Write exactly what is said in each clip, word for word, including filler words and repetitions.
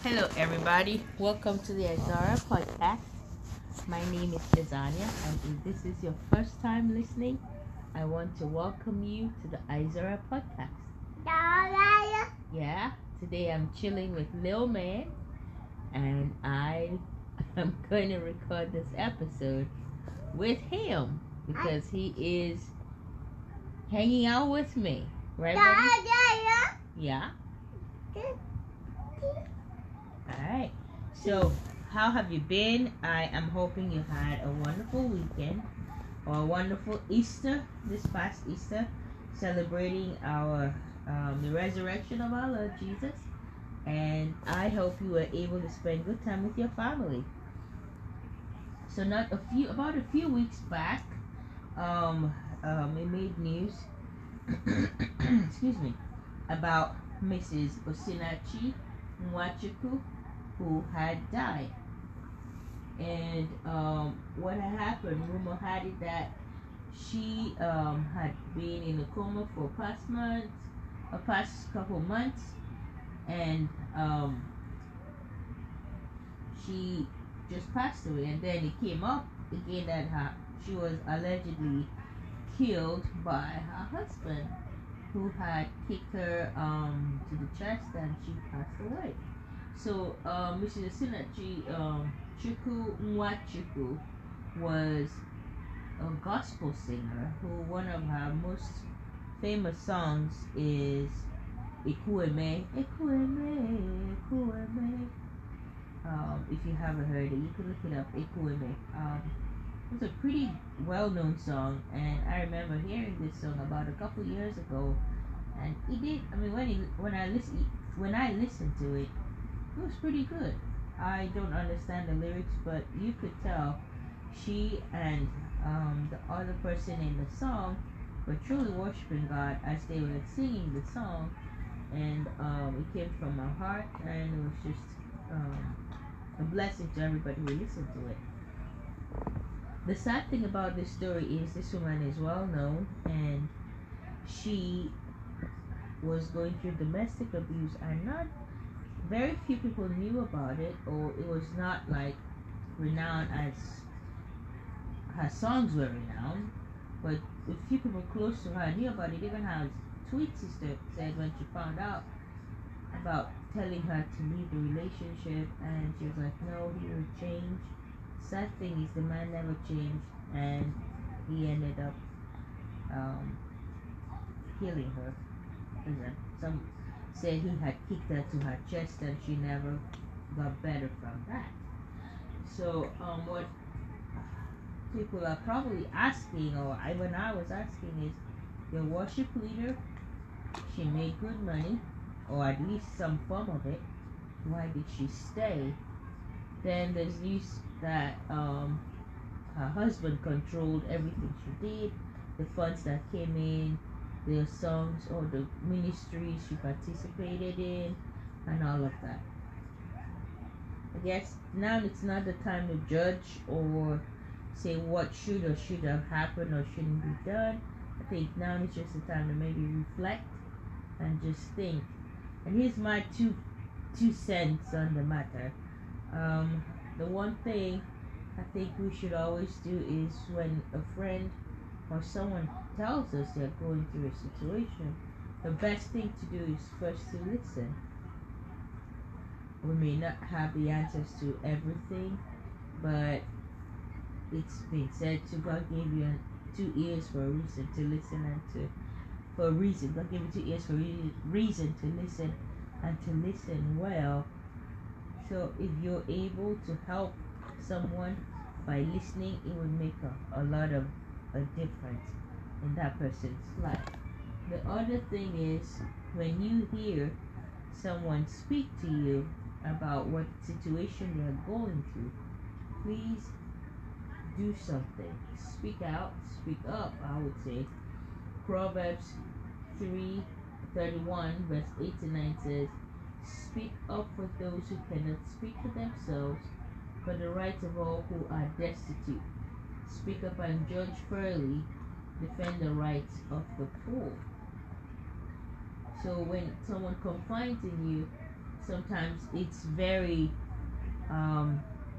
Hello, everybody. Welcome to the Izara podcast. My name is Izania, and if this is your first time listening, I want to welcome you to the Izara podcast. Yeah, today I'm chilling with Lil Man, and I am going to record this episode with him because he is hanging out with me. Right, buddy? Yeah. Alright, so how have you been? I am hoping you had a wonderful weekend or a wonderful Easter this past Easter, celebrating our um, the resurrection of our Lord Jesus, and I hope you were able to spend good time with your family. So not a few about a few weeks back, um, um, we made news excuse me, about Missus Osinachi Nwachukwu, who had died. And um, what had happened, rumor had it that she um, had been in a coma for past months, a past couple months, and um, she just passed away. And then it came up again that her, she was allegedly killed by her husband, who had kicked her um, to the chest, and she passed away. So, um, Missus Osinachi um, Chukwu Nwachukwu was a gospel singer who one of her most famous songs is Ekueme, Ekueme, Ekueme. Um, if you haven't heard it, you can look it up, Ekueme. Um, it's a pretty well-known song, and I remember hearing this song about a couple years ago, and it did. I mean, when it, when I listen, when I listened to it, it was pretty good. I don't understand the lyrics, but you could tell she and um, the other person in the song were truly worshiping God as they were singing the song, and um, it came from my heart, and it was just um, a blessing to everybody who listened to it. The sad thing about this story is this woman is well known, and she was going through domestic abuse, and not very few people knew about it, or it was not like renowned as her songs were renowned, but a few people close to her knew about it. Even her sweet sister said when she found out about telling her to leave the relationship, and she was like, no, he will change. Sad thing is the man never changed, and he ended up um, killing her. Some said he had kicked her to her chest, and she never got better from that. So um, what people are probably asking, or even I was asking, is your worship leader, she made good money, or at least some form of it. Why did she stay? Then there's news that um, her husband controlled everything she did, the funds that came in, the songs or the ministries she participated in, and all of that. I guess now it's not the time to judge or say what should or should have happened or shouldn't be done. I think now it's just the time to maybe reflect and just think. And here's my two two cents on the matter. Um, the one thing I think we should always do is when a friend or someone tells us they're going through a situation, the best thing to do is first to listen. We may not have the answers to everything, but it's been said to God gave you two ears for a reason to listen, and to for a reason. God gave you two ears for a reason to listen, and to listen well. So if you're able to help someone by listening, it would make a, a lot of a difference in that person's life. The other thing is, when you hear someone speak to you about what situation they're going through, please do something. Speak out, speak up, I would say. Proverbs three thirty-one verse eight to nine says, speak up for those who cannot speak for themselves, for the rights of all who are destitute. Speak up and judge fairly, defend the rights of the poor. So when someone confides in you, sometimes it's very um,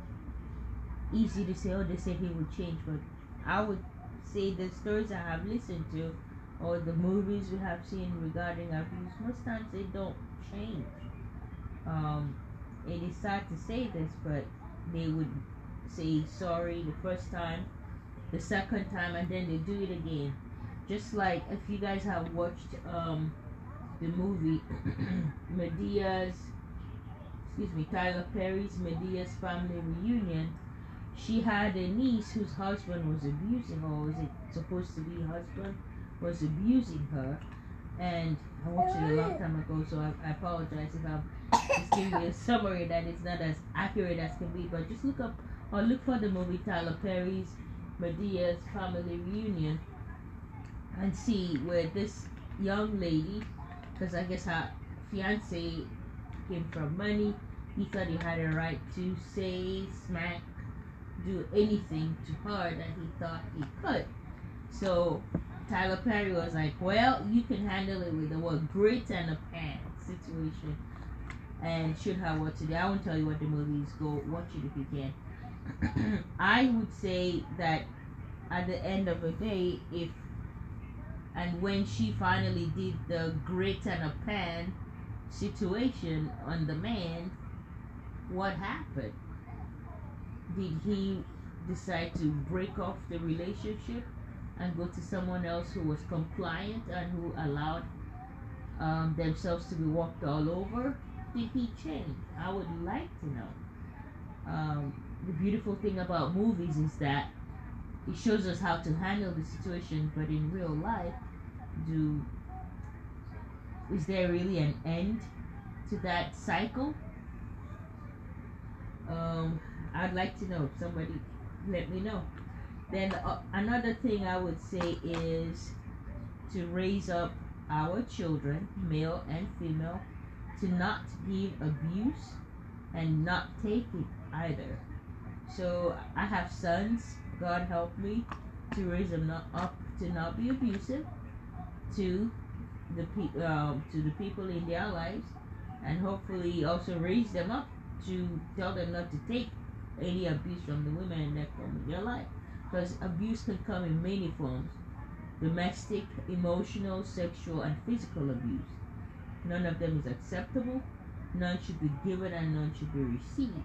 easy to say, oh, they say he would change, but I would say the stories I have listened to or the movies we have seen regarding abuse, most times they don't change. Um, it is sad to say this, but they would say sorry the first time, the second time, and then they do it again. Just like if you guys have watched um, the movie Medea's, excuse me, Tyler Perry's Medea's Family Reunion, she had a niece whose husband was abusing her, or was it supposed to be husband, was abusing her. And I watched it a long time ago, so I, I apologize if I'm just giving you a summary that is not as accurate as can be. But just look up or look for the movie Tyler Perry's Medea's Family Reunion and see where this young lady, because I guess her fiance came from money, he thought he had a right to say, smack, do anything to her that he thought he could. So Tyler Perry was like, well, you can handle it with the word grit and a pan situation and should have what to do. I won't tell you what the movie is. Go watch it if you can. I would say that at the end of the day, if and when she finally did the grit and a pan situation on the man, what happened? Did he decide to break off the relationship and go to someone else who was compliant and who allowed um, themselves to be walked all over? Did he change? I would like to know. Um, the beautiful thing about movies is that it shows us how to handle the situation, but in real life, do is there really an end to that cycle? Um, I'd like to know. Somebody let me know. Then uh, another thing I would say is to raise up our children, male and female, to not give abuse and not take it either. So I have sons, God help me, to raise them not up to not be abusive to the pe- um, to the people in their lives, and hopefully also raise them up to tell them not to take any abuse from the women that come in their life. Because abuse can come in many forms: domestic, emotional, sexual, and physical abuse. None of them is acceptable. None should be given and none should be received.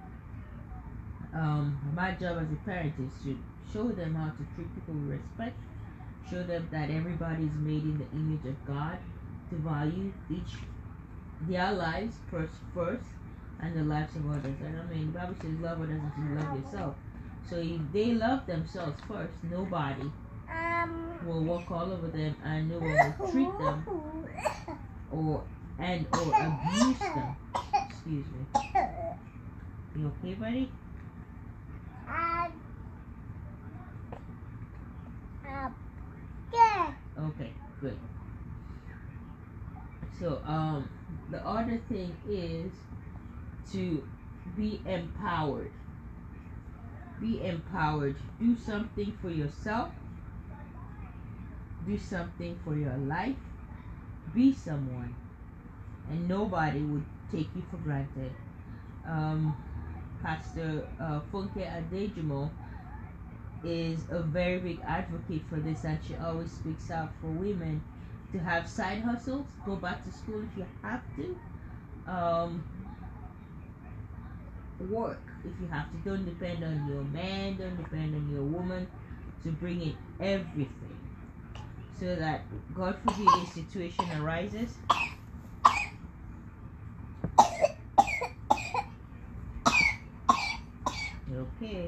Um, my job as a parent is to show them how to treat people with respect, show them that everybody is made in the image of God, to value each their lives first, first, and the lives of others. And I mean, the Bible says, love others until you love yourself. So if they love themselves first, nobody will walk all over them, and no one will treat them or and or abuse them. Excuse me. You okay, buddy? Okay, good. So um, the other thing is to be empowered. Be empowered. Do something for yourself. Do something for your life. Be someone. And nobody would take you for granted. Um, Pastor uh, Funke Adejimo is a very big advocate for this, and she always speaks out for women to have side hustles. Go back to school if you have to. Um, work if you have to. Don't depend on your man, don't depend on your woman to bring in everything, so that God forbid a situation arises, okay.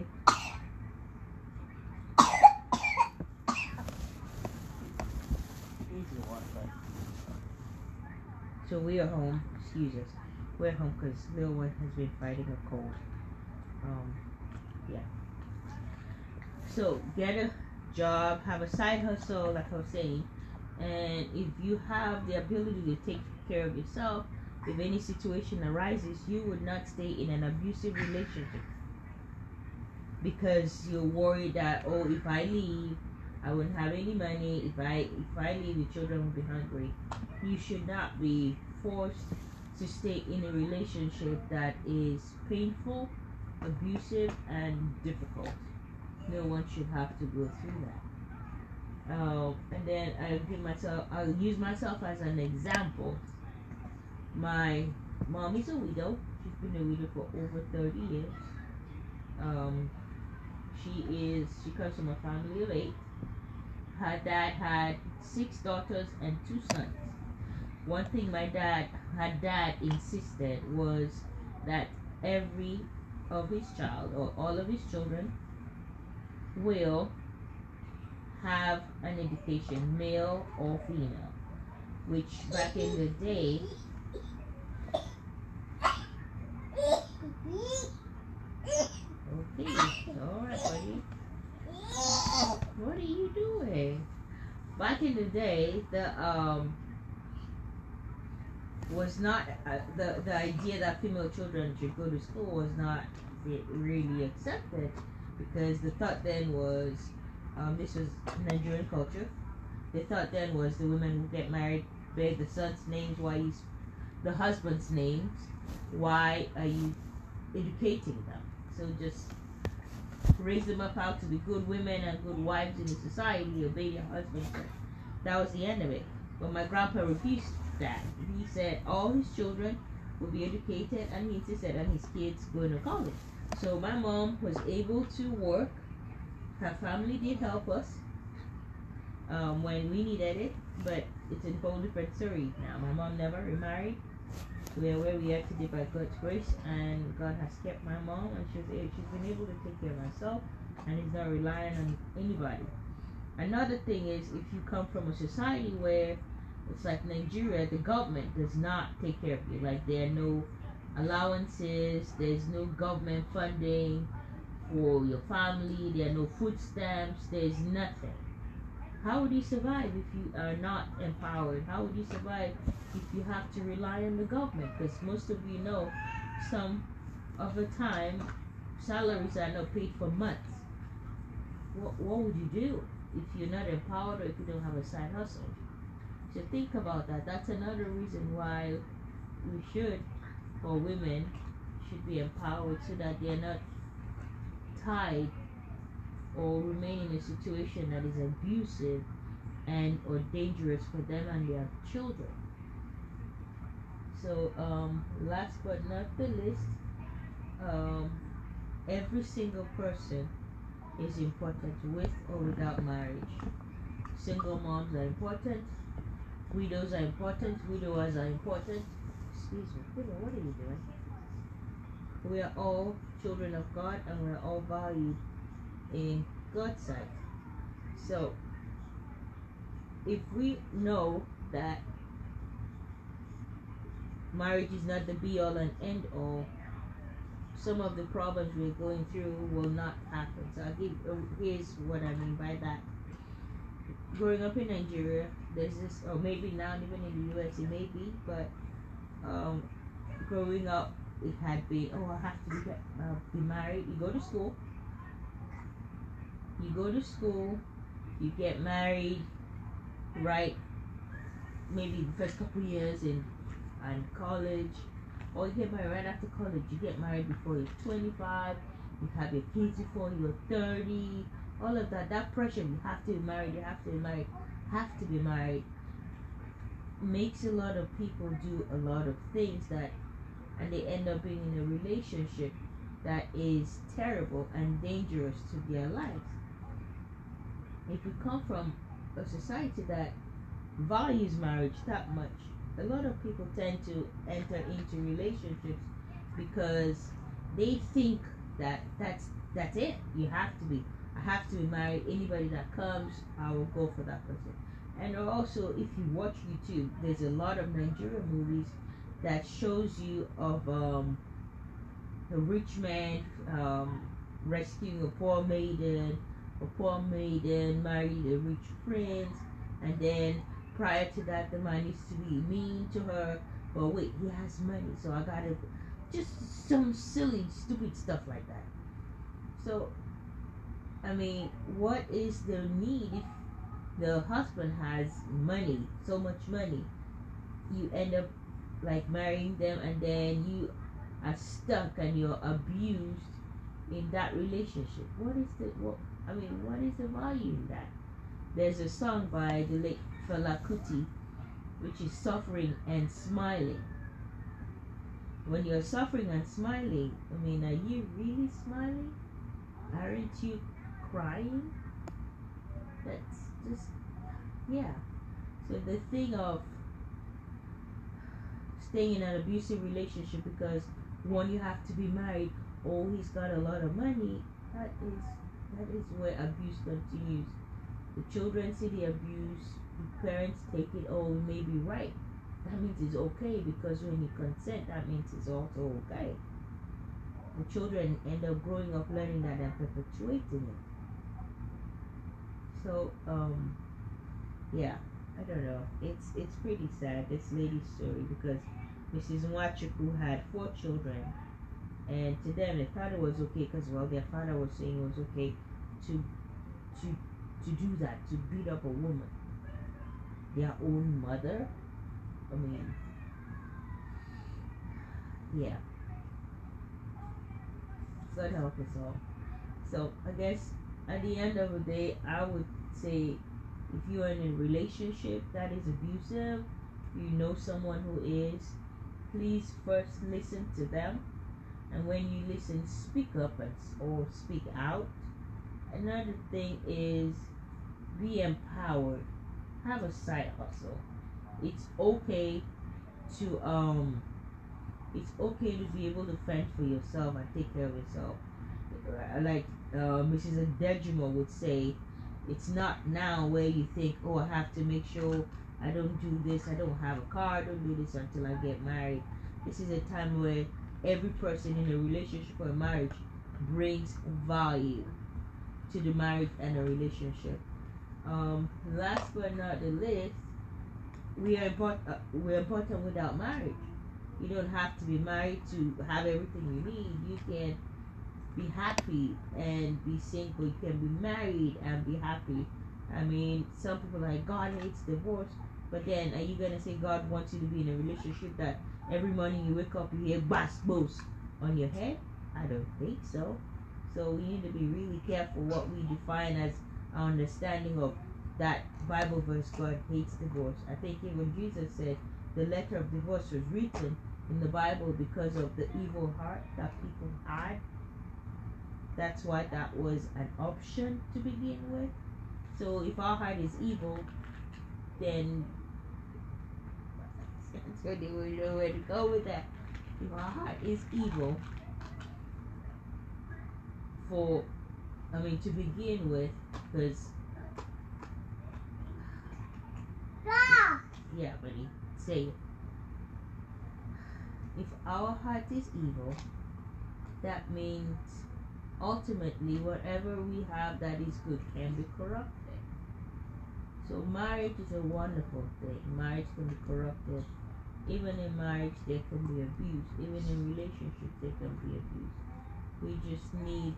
So we are home, excuse us. We're home because little one has been fighting a cold. Um, yeah. So get a job, have a side hustle, like I was saying, and if you have the ability to take care of yourself, if any situation arises, you would not stay in an abusive relationship because you're worried that, oh, if I leave, I wouldn't have any money. If I if I leave, the children will be hungry. You should not be forced to stay in a relationship that is painful, abusive, and difficult. No one should have to go through that. Uh, and then I'll give myself, I'll use myself as an example. My mom is a widow. She's been a widow for over thirty years. Um, she is, she comes from a family of eight. Her dad had six daughters and two sons. One thing my dad, her dad insisted was that every of his child or all of his children will have an education, male or female, which back in the day, okay, alright buddy, what are you doing? Back in the day, the um was not uh, the the idea that female children should go to school was not really accepted, because the thought then was, um, this was Nigerian culture. The thought then was the women who get married bear the son's names, why you, the husband's names. Why are you educating them? So just raise them up how to be good women and good wives in the society, obey their husbands. That was the end of it. But my grandpa refused that. He said all his children will be educated, and he insisted on his kids going to college. So my mom was able to work. Her family did help us um, when we needed it, but it's a whole different story now. My mom never remarried. We are where we are today by God's grace, and God has kept my mom, and she's she's been able to take care of herself, and is not relying on anybody. Another thing is, if you come from a society where it's like Nigeria, the government does not take care of you. Like, there are no allowances, there's no government funding for your family, there are no food stamps, there's nothing. How would you survive if you are not empowered? How would you survive if you have to rely on the government? Because most of you know, some of the time, salaries are not paid for months. What, what would you do if you're not empowered, or if you don't have a side hustle? So think about that. That's another reason why we should, or women should be empowered, so that they're not tied or remain in a situation that is abusive and or dangerous for them and their children. So um, last but not the least, um, every single person is important, with or without marriage. Single moms are important. Widows are important. Widowers are important. Excuse me. Widow, what are you doing? We are all children of God, and we are all valued in God's sight. So, if we know that marriage is not the be all and end all, some of the problems we're going through will not happen. So I'll give, uh, here's what I mean by that. Growing up in Nigeria, there's this, or maybe now even in the U S it may be, but um, growing up, it had been, oh, I have to be, uh, be married. You go to school, you go to school, you get married, right? Maybe the first couple years in and college, or you get married right after college. You get married before you're twenty-five. You have your kids before you're thirty. All of that, that pressure, you have to be married, you have to be married, have to be married, makes a lot of people do a lot of things that, and they end up being in a relationship that is terrible and dangerous to their lives. If you come from a society that values marriage that much, a lot of people tend to enter into relationships because they think that that's that's it. You have to be. I have to be married. Anybody that comes, I will go for that person. And also, if you watch YouTube, there's a lot of Nigerian movies that shows you of um, a rich man um, rescuing a poor maiden, a poor maiden married a rich prince, and then prior to that, the man used to be mean to her. But wait, he has money, so I gotta, just some silly, stupid stuff like that. So, I mean, what is the need if the husband has money, so much money? You end up like marrying them and then you are stuck and you're abused in that relationship. What is the what? I mean, what is the value in that? There's a song by the late Fela Kuti, which is Suffering and Smiling. When you're suffering and smiling, I mean, are you really smiling? Aren't you crying? That's just, yeah. So the thing of staying in an abusive relationship because one, you have to be married, oh, he's got a lot of money, that is that is where abuse continues. The children see the abuse, the parents take it, oh, it may be right. That means it's okay, because when you consent, that means it's also okay. The children end up growing up learning that and perpetuating it. So, um, yeah, I don't know. It's it's pretty sad, this lady's story, because Missus Nwachukwu had four children, and to them, they thought it was okay because, well, their father was saying it was okay to to to do that, to beat up a woman, their own mother. I mean, yeah. God help us all. So I guess at the end of the day, I would say if you are in a relationship that is abusive, you know someone who is, please first listen to them, and when you listen, speak up and, or speak out. Another thing is be empowered. Have a side hustle. It's okay to um it's okay to be able to fend for yourself and take care of yourself. Like uh, Missus Adejimo would say, it's not now where you think, oh, I have to make sure I don't do this, I don't have a car, I don't do this until I get married. This is a time where every person in a relationship or a marriage brings value to the marriage and a relationship. Um, last but not the least, we are important. Uh, we're important without marriage. You don't have to be married to have everything you need. You can be happy and be single. You can be married and be happy. I mean, some people are like, God hates divorce, but then are you gonna say God wants you to be in a relationship that every morning you wake up you hear bass boos on your head? I don't think so. So we need to be really careful what we define as our understanding of that Bible verse, God hates divorce. I think even Jesus said the letter of divorce was written in the Bible because of the evil heart that people had. That's why that was an option to begin with. So if our heart is evil, then so they will know where to go with that. If our heart is evil, for I mean to begin with, because yeah, buddy, say it. If our heart is evil, that means ultimately whatever we have that is good can be corrupted. So marriage is a wonderful thing. Marriage can be corrupted. Even in marriage there can be abuse. Even in relationships there can be abuse. We just need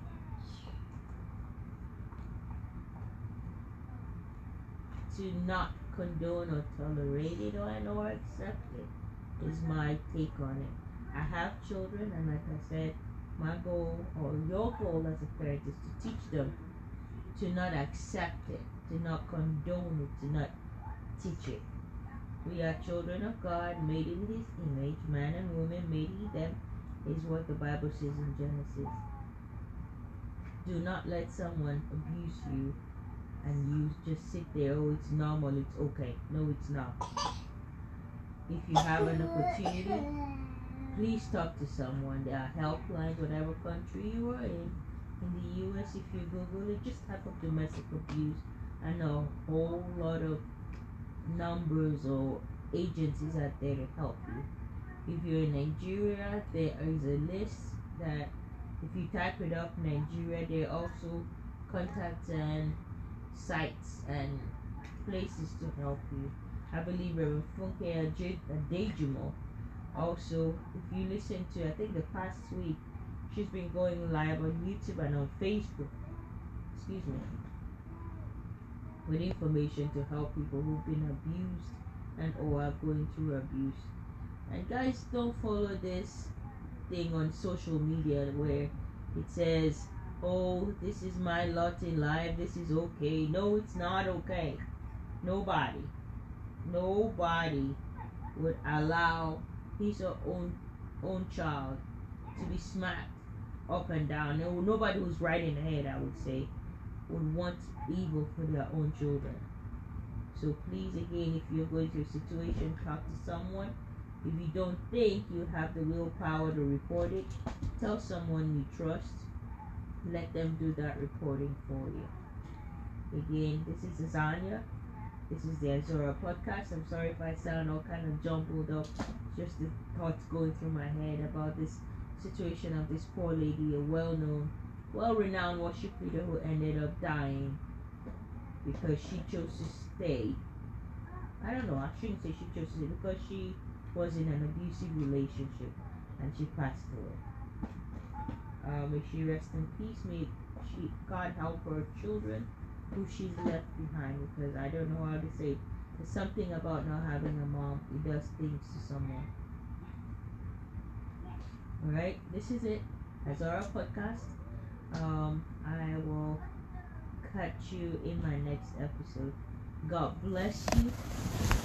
to not condone or tolerate it or, or accept it, is my take on it. I have children, and like I said, my goal or your goal as a parent is to teach them to not accept it, to not condone it, to not teach it. We are children of God, made in His image, man and woman made He them, is what the Bible says in Genesis. Do not let someone abuse you and you just sit there, oh, it's normal, it's okay. No, it's not. If you have an opportunity, please talk to someone. There are helplines, whatever country you are in. In the U S, if you Google it, just type up domestic abuse, and a whole lot of numbers or agencies out there to help you. If you're in Nigeria, there is a list that if you type it up, Nigeria, there are also contacts and sites and places to help you. I believe Reverend Funke Adejimo also, if you listen to, I think the past week, she's been going live on YouTube and on Facebook, excuse me, with information to help people who've been abused and or are going through abuse. And guys, don't follow this thing on social media where it says, oh, this is my lot in life, this is okay. No, it's not okay. Nobody, nobody would allow his or own own child to be smacked up and down. No, nobody who's right in the head, I would say, would want evil for their own children. So please, again, if you're going through a situation, talk to someone. If you don't think you have the willpower to report it, tell someone you trust. Let them do that reporting for you. Again, this is Azania. This is the Azora podcast. I'm sorry if I sound all kind of jumbled up. Just the thoughts going through my head about this situation of this poor lady, a well-known, well-renowned worship leader who ended up dying because she chose to stay. I don't know, I shouldn't say she chose to stay, because she was in an abusive relationship and she passed away. Uh, may she rest in peace. May she, God help her children who she's left behind, because I don't know how to say it. There's something about not having a mom, it does things to someone. Alright, this is it. Azora podcast. Um, I will catch you in my next episode. God bless you.